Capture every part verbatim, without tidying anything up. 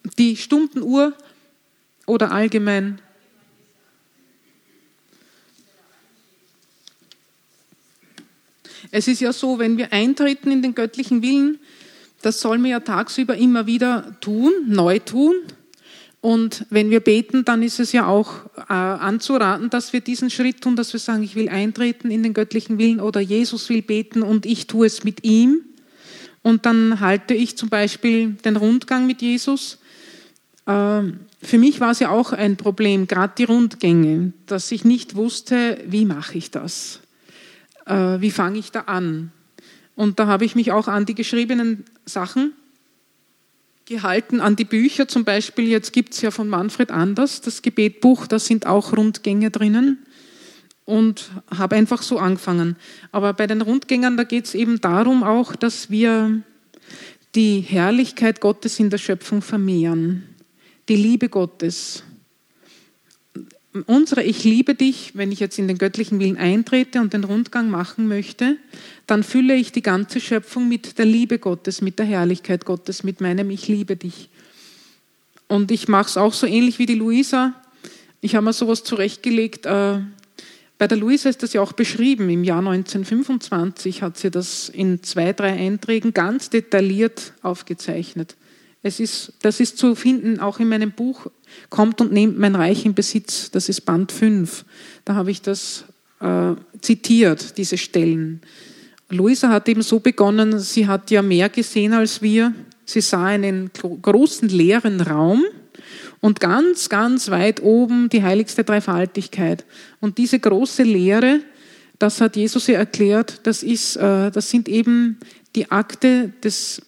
die Stundenuhr oder allgemein? Es ist ja so, wenn wir eintreten in den göttlichen Willen, das sollen wir ja tagsüber immer wieder tun, neu tun. Und wenn wir beten, dann ist es ja auch äh, anzuraten, dass wir diesen Schritt tun, dass wir sagen, ich will eintreten in den göttlichen Willen oder Jesus will beten und ich tue es mit ihm. Und dann halte ich zum Beispiel den Rundgang mit Jesus. Äh, für mich war es ja auch ein Problem, gerade die Rundgänge, dass ich nicht wusste, wie mache ich das? Äh, wie fange ich da an? Und da habe ich mich auch an die geschriebenen Sachen gehalten, an die Bücher. Zum Beispiel, jetzt gibt es ja von Manfred Anders das Gebetbuch, da sind auch Rundgänge drinnen und habe einfach so angefangen. Aber bei den Rundgängern, da geht es eben darum auch, dass wir die Herrlichkeit Gottes in der Schöpfung vermehren, die Liebe Gottes. Unsere Ich liebe dich, wenn ich jetzt in den göttlichen Willen eintrete und den Rundgang machen möchte, dann fülle ich die ganze Schöpfung mit der Liebe Gottes, mit der Herrlichkeit Gottes, mit meinem Ich liebe dich. Und ich mache es auch so ähnlich wie die Luisa. Ich habe mir sowas zurechtgelegt. Äh, bei der Luisa ist das ja auch beschrieben. Im Jahr neunzehnhundertfünfundzwanzig hat sie das in zwei, drei Einträgen ganz detailliert aufgezeichnet. Es ist, das ist zu finden, auch in meinem Buch, Kommt und nehmt mein Reich in Besitz, das ist Band fünf. Da habe ich das äh, zitiert, diese Stellen. Luisa hat eben so begonnen, sie hat ja mehr gesehen als wir. Sie sah einen großen leeren Raum und ganz, ganz weit oben die heiligste Dreifaltigkeit. Und diese große Leere, das hat Jesus ihr erklärt, das, ist, äh, das sind eben die Akte des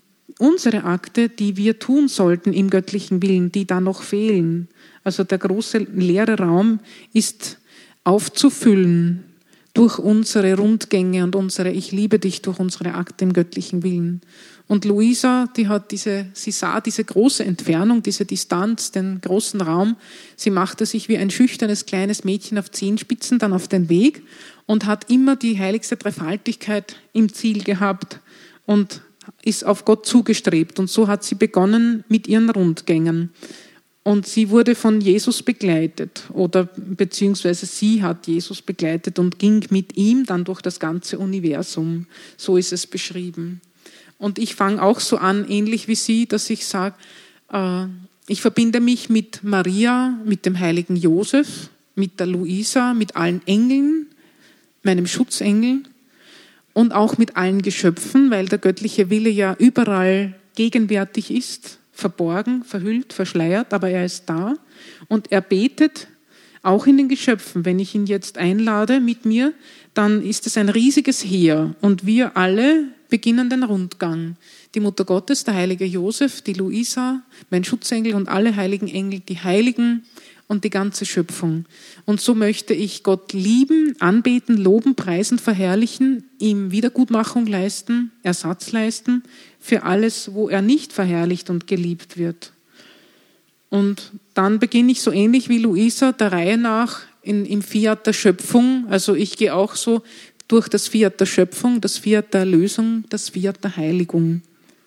unsere Akte, die wir tun sollten im göttlichen Willen, die da noch fehlen. Also der große leere Raum ist aufzufüllen durch unsere Rundgänge und unsere Ich liebe dich, durch unsere Akte im göttlichen Willen. Und Luisa, die hat diese, sie sah diese große Entfernung, diese Distanz, den großen Raum. Sie machte sich wie ein schüchternes kleines Mädchen auf Zehenspitzen dann auf den Weg und hat immer die heiligste Dreifaltigkeit im Ziel gehabt und ist auf Gott zugestrebt. Und so hat sie begonnen mit ihren Rundgängen. Und sie wurde von Jesus begleitet oder beziehungsweise sie hat Jesus begleitet und ging mit ihm dann durch das ganze Universum. So ist es beschrieben. Und ich fange auch so an, ähnlich wie sie, dass ich sage, äh, ich verbinde mich mit Maria, mit dem heiligen Josef, mit der Luisa, mit allen Engeln, meinem Schutzengel, und auch mit allen Geschöpfen, weil der göttliche Wille ja überall gegenwärtig ist, verborgen, verhüllt, verschleiert, aber er ist da und er betet auch in den Geschöpfen. Wenn ich ihn jetzt einlade mit mir, dann ist es ein riesiges Heer und wir alle beginnen den Rundgang. Die Mutter Gottes, der heilige Josef, die Luisa, mein Schutzengel und alle heiligen Engel, die Heiligen und die ganze Schöpfung. Und so möchte ich Gott lieben, anbeten, loben, preisen, verherrlichen, ihm Wiedergutmachung leisten, Ersatz leisten für alles, wo er nicht verherrlicht und geliebt wird. Und dann beginne ich so ähnlich wie Luisa der Reihe nach in, im Fiat der Schöpfung. Also ich gehe auch so durch das Fiat der Schöpfung, das Fiat der Erlösung, das Fiat der Heiligung.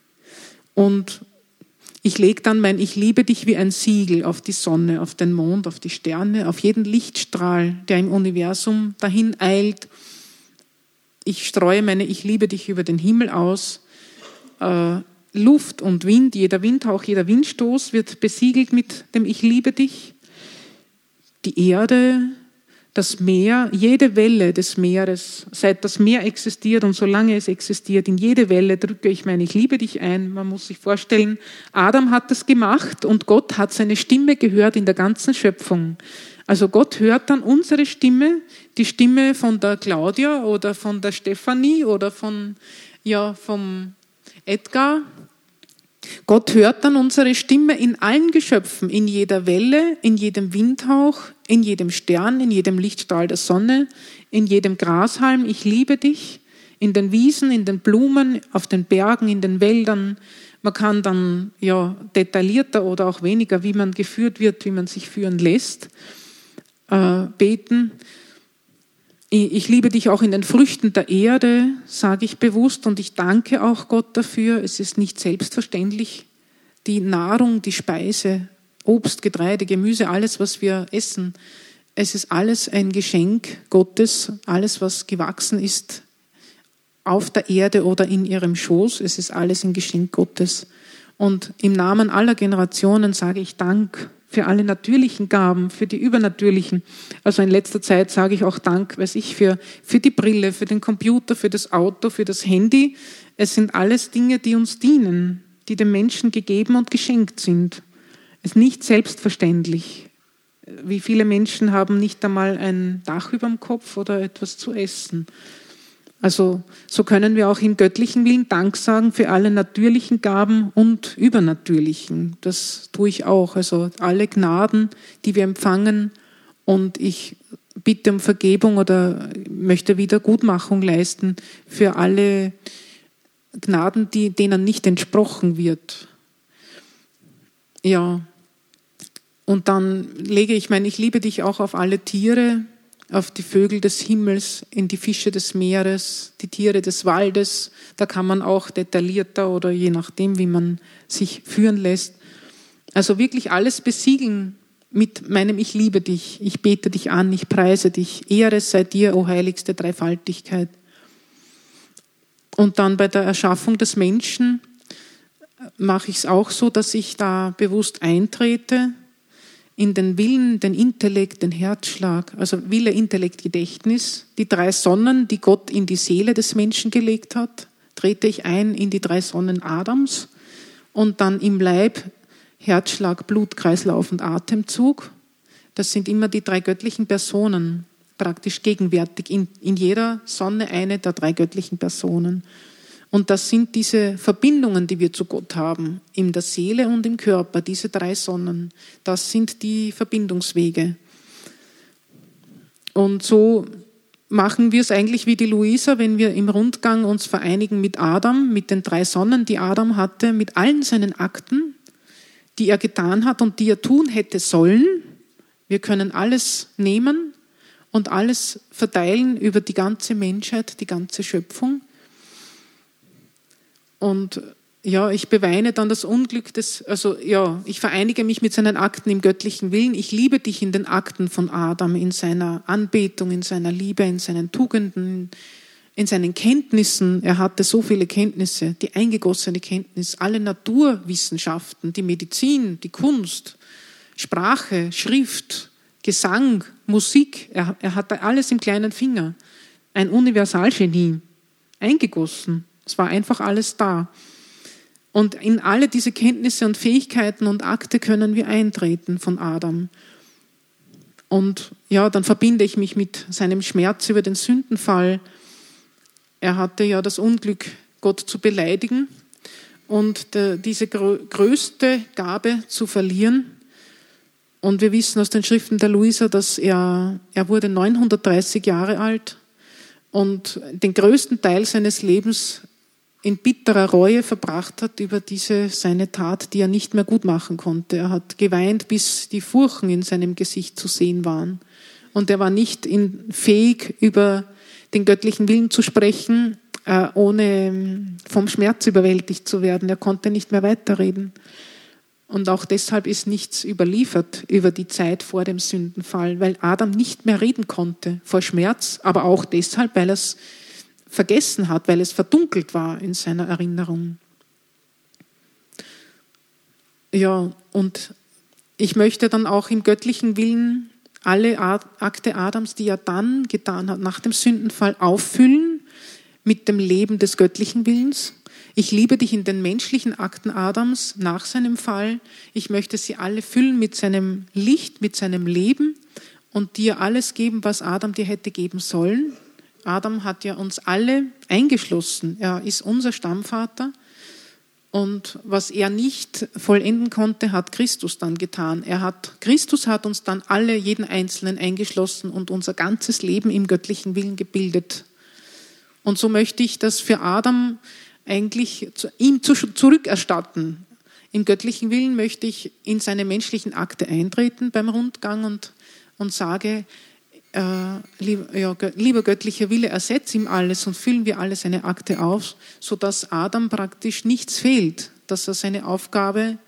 Und ich lege dann mein Ich liebe dich wie ein Siegel auf die Sonne, auf den Mond, auf die Sterne, auf jeden Lichtstrahl, der im Universum dahin eilt. Ich streue meine Ich liebe dich über den Himmel aus. Äh, Luft und Wind, jeder Windhauch, jeder Windstoß wird besiegelt mit dem Ich liebe dich. Die Erde, das Meer, jede Welle des Meeres, seit das Meer existiert und solange es existiert, in jede Welle drücke ich mein Ich liebe dich ein. Man muss sich vorstellen, Adam hat das gemacht und Gott hat seine Stimme gehört in der ganzen Schöpfung. Also Gott hört dann unsere Stimme, die Stimme von der Claudia oder von der Stefanie oder von, ja, vom Edgar. Gott hört dann unsere Stimme in allen Geschöpfen, in jeder Welle, in jedem Windhauch, in jedem Stern, in jedem Lichtstrahl der Sonne, in jedem Grashalm. Ich liebe dich, in den Wiesen, in den Blumen, auf den Bergen, in den Wäldern. Man kann dann ja detaillierter oder auch weniger, wie man geführt wird, wie man sich führen lässt, äh, beten. Ich liebe dich auch in den Früchten der Erde, sage ich bewusst, und ich danke auch Gott dafür. Es ist nicht selbstverständlich, die Nahrung, die Speise, Obst, Getreide, Gemüse, alles, was wir essen, es ist alles ein Geschenk Gottes, alles, was gewachsen ist auf der Erde oder in ihrem Schoß, es ist alles ein Geschenk Gottes. Und im Namen aller Generationen sage ich Dank für alle natürlichen Gaben, für die übernatürlichen. Also in letzter Zeit sage ich auch Dank, weiß ich, für, für die Brille, für den Computer, für das Auto, für das Handy. Es sind alles Dinge, die uns dienen, die dem Menschen gegeben und geschenkt sind. Es ist nicht selbstverständlich. Wie viele Menschen haben nicht einmal ein Dach über dem Kopf oder etwas zu essen? Also so können wir auch im göttlichen Willen Dank sagen für alle natürlichen Gaben und übernatürlichen. Das tue ich auch. Also alle Gnaden, die wir empfangen, und ich bitte um Vergebung oder möchte Wiedergutmachung leisten für alle Gnaden, die, denen nicht entsprochen wird. Ja, und dann lege ich mein Ich liebe dich auch auf alle Tiere, auf die Vögel des Himmels, in die Fische des Meeres, die Tiere des Waldes. Da kann man auch detaillierter oder je nachdem, wie man sich führen lässt. Also wirklich alles besiegeln mit meinem Ich liebe dich, ich bete dich an, ich preise dich. Ehre sei dir, o heiligste Dreifaltigkeit. Und dann bei der Erschaffung des Menschen mache ich es auch so, dass ich da bewusst eintrete in den Willen, den Intellekt, den Herzschlag, also Wille, Intellekt, Gedächtnis, die drei Sonnen, die Gott in die Seele des Menschen gelegt hat, trete ich ein in die drei Sonnen Adams und dann im Leib Herzschlag, Blut, Kreislauf und Atemzug. Das sind immer die drei göttlichen Personen, praktisch gegenwärtig, in, in jeder Sonne eine der drei göttlichen Personen. Und das sind diese Verbindungen, die wir zu Gott haben, in der Seele und im Körper, diese drei Sonnen. Das sind die Verbindungswege. Und so machen wir es eigentlich wie die Luisa, wenn wir im Rundgang uns vereinigen mit Adam, mit den drei Sonnen, die Adam hatte, mit allen seinen Akten, die er getan hat und die er tun hätte sollen. Wir können alles nehmen und alles verteilen über die ganze Menschheit, die ganze Schöpfung. Und ja, ich beweine dann das Unglück des, also ja, ich vereinige mich mit seinen Akten im göttlichen Willen. Ich liebe dich in den Akten von Adam, in seiner Anbetung, in seiner Liebe, in seinen Tugenden, in seinen Kenntnissen. Er hatte so viele Kenntnisse, die eingegossene Kenntnis, alle Naturwissenschaften, die Medizin, die Kunst, Sprache, Schrift, Gesang, Musik. Er, er hatte alles im kleinen Finger. Ein Universalgenie, eingegossen. Es war einfach alles da. Und in alle diese Kenntnisse und Fähigkeiten und Akte können wir eintreten von Adam. Und ja, dann verbinde ich mich mit seinem Schmerz über den Sündenfall. Er hatte ja das Unglück, Gott zu beleidigen und der, diese größte Gabe zu verlieren. Und wir wissen aus den Schriften der Luisa, dass er, er wurde neunhundertdreißig Jahre alt und den größten Teil seines Lebens in bitterer Reue verbracht hat über diese seine Tat, die er nicht mehr gut machen konnte. Er hat geweint, bis die Furchen in seinem Gesicht zu sehen waren. Und er war nicht in, fähig, über den göttlichen Willen zu sprechen, äh, ohne vom Schmerz überwältigt zu werden. Er konnte nicht mehr weiterreden. Und auch deshalb ist nichts überliefert über die Zeit vor dem Sündenfall, weil Adam nicht mehr reden konnte vor Schmerz, aber auch deshalb, weil er es vergessen hat, weil es verdunkelt war in seiner Erinnerung. Ja, und ich möchte dann auch im göttlichen Willen alle Akte Adams, die er dann getan hat, nach dem Sündenfall auffüllen mit dem Leben des göttlichen Willens. Ich liebe dich in den menschlichen Akten Adams nach seinem Fall. Ich möchte sie alle füllen mit seinem Licht, mit seinem Leben und dir alles geben, was Adam dir hätte geben sollen. Adam hat ja uns alle eingeschlossen. Er ist unser Stammvater. Und was er nicht vollenden konnte, hat Christus dann getan. Er hat, Christus hat uns dann alle, jeden Einzelnen eingeschlossen und unser ganzes Leben im göttlichen Willen gebildet. Und so möchte ich das für Adam eigentlich ihm zurückerstatten. Im göttlichen Willen möchte ich in seine menschlichen Akte eintreten beim Rundgang und, und sage, Äh, lieber, ja, lieber göttlicher Wille, ersetz ihm alles und füllen wir alle seine Akte auf, sodass Adam praktisch nichts fehlt, dass er seine Aufgabe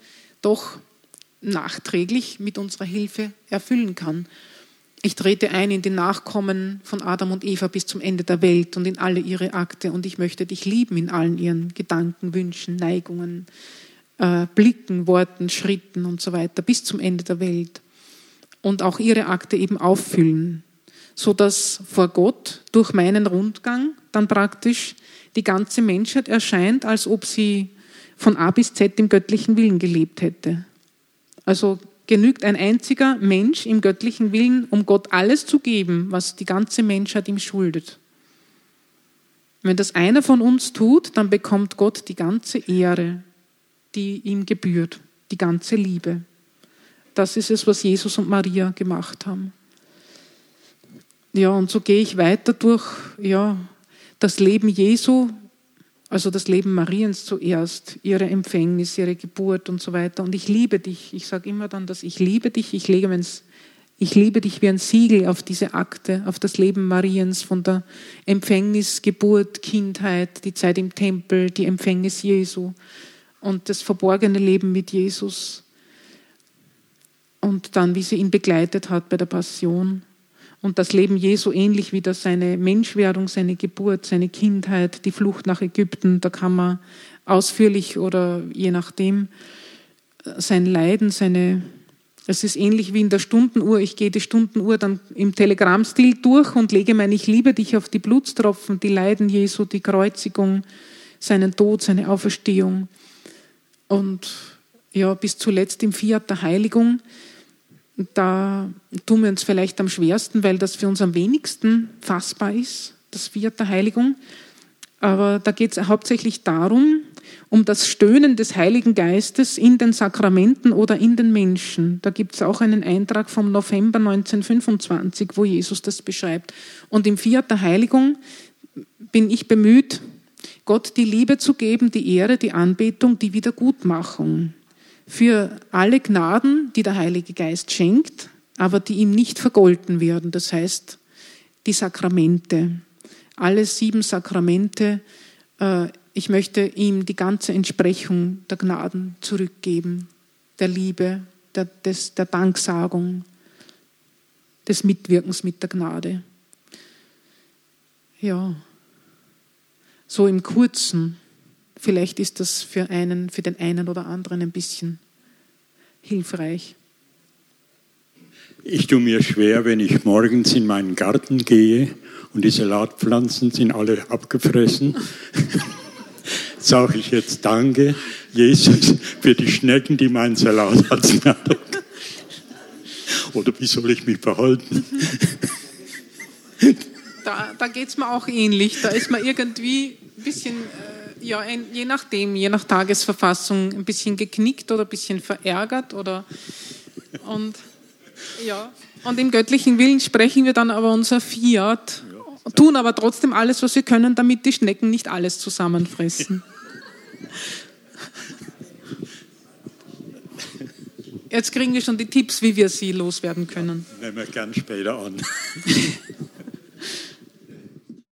doch nachträglich mit unserer Hilfe erfüllen kann. Ich trete ein in die Nachkommen von Adam und Eva bis zum Ende der Welt und in alle ihre Akte und ich möchte dich lieben in allen ihren Gedanken, Wünschen, Neigungen, äh, Blicken, Worten, Schritten und so weiter bis zum Ende der Welt und auch ihre Akte eben auffüllen, sodass vor Gott durch meinen Rundgang dann praktisch die ganze Menschheit erscheint, als ob sie von A bis Z im göttlichen Willen gelebt hätte. Also genügt ein einziger Mensch im göttlichen Willen, um Gott alles zu geben, was die ganze Menschheit ihm schuldet. Wenn das einer von uns tut, dann bekommt Gott die ganze Ehre, die ihm gebührt, die ganze Liebe. Das ist es, was Jesus und Maria gemacht haben. Ja, und so gehe ich weiter durch ja, das Leben Jesu, also das Leben Mariens zuerst, ihre Empfängnis, ihre Geburt und so weiter. Und ich liebe dich. Ich sage immer dann, dass ich liebe dich. Ich lege meins, ich liebe dich wie ein Siegel auf diese Akte, auf das Leben Mariens von der Empfängnis, Geburt, Kindheit, die Zeit im Tempel, die Empfängnis Jesu und das verborgene Leben mit Jesus. Und dann, wie sie ihn begleitet hat bei der Passion. Und das Leben Jesu ähnlich wieder seine Menschwerdung, seine Geburt, seine Kindheit, die Flucht nach Ägypten, da kann man ausführlich oder je nachdem sein Leiden, seine, es ist ähnlich wie in der Stundenuhr, ich gehe die Stundenuhr dann im Telegrammstil durch und lege mein Ich liebe dich auf die Blutstropfen, die Leiden Jesu, die Kreuzigung, seinen Tod, seine Auferstehung und ja, bis zuletzt im Fiat der Heiligung. Da tun wir uns vielleicht am schwersten, weil das für uns am wenigsten fassbar ist, das Fiat der Heiligung. Aber da geht es hauptsächlich darum, um das Stöhnen des Heiligen Geistes in den Sakramenten oder in den Menschen. Da gibt es auch einen Eintrag vom November neunzehnhundertfünfundzwanzig, wo Jesus das beschreibt. Und im Fiat der Heiligung bin ich bemüht, Gott die Liebe zu geben, die Ehre, die Anbetung, die Wiedergutmachung. Für alle Gnaden, die der Heilige Geist schenkt, aber die ihm nicht vergolten werden. Das heißt, die Sakramente, alle sieben Sakramente, äh, ich möchte ihm die ganze Entsprechung der Gnaden zurückgeben, der Liebe, der, des, der Danksagung, des Mitwirkens mit der Gnade. Ja, so im Kurzen. Vielleicht ist das für einen, für den einen oder anderen ein bisschen hilfreich. Ich tue mir schwer, wenn ich morgens in meinen Garten gehe und die Salatpflanzen sind alle abgefressen. Sage ich jetzt Danke, Jesus, für die Schnecken, die meinen Salat hat. Oder wie soll ich mich verhalten? Da, da geht es mir auch ähnlich. Da ist man irgendwie ein bisschen... Ja, je nachdem, je nach Tagesverfassung ein bisschen geknickt oder ein bisschen verärgert oder und ja. Und im göttlichen Willen sprechen wir dann aber unser Fiat, tun aber trotzdem alles, was wir können, damit die Schnecken nicht alles zusammenfressen. Jetzt kriegen wir schon die Tipps, wie wir sie loswerden können. Nehmen wir gern später an.